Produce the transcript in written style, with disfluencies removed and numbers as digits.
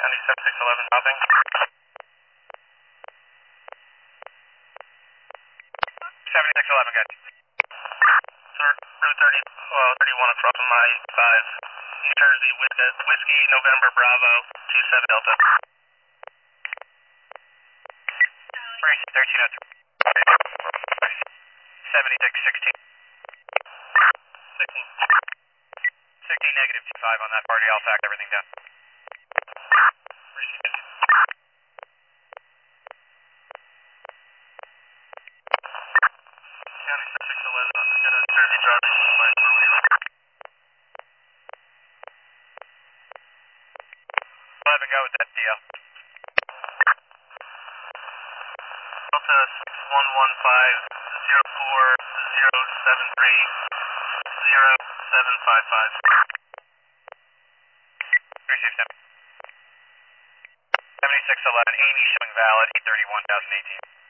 7611 hopping. Seventy-six 11, good. Sir, Route 31 across from my 5, New Jersey, Whiskey, November, Bravo, 27 Delta. Brace 1303. 7616. 16 negative 25 on that party, I'll fact everything down. County 611, I'm just gonna Jersey Charlie, wait for Wheeler. 11, go with that deal. Delta 6115-04-073-0755. Receive 7611, Amy showing valid, 831-2018.